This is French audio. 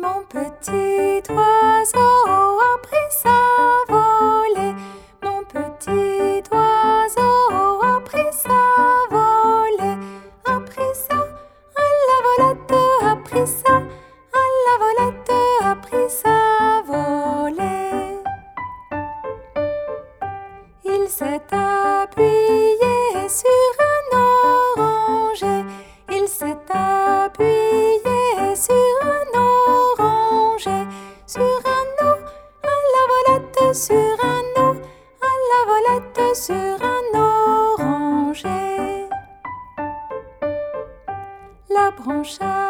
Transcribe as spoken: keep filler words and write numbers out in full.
Mon petit oiseau a pris sa volée. Mon petit oiseau a pris sa volée. A pris ça à la volette, a pris ça à la volette, a pris sa volée. Il s'est appuyé sur un oranger. Il s'est appuyé sur un oranger. Sur un eau à la volette, sur un eau à la volette, sur un oranger. La branche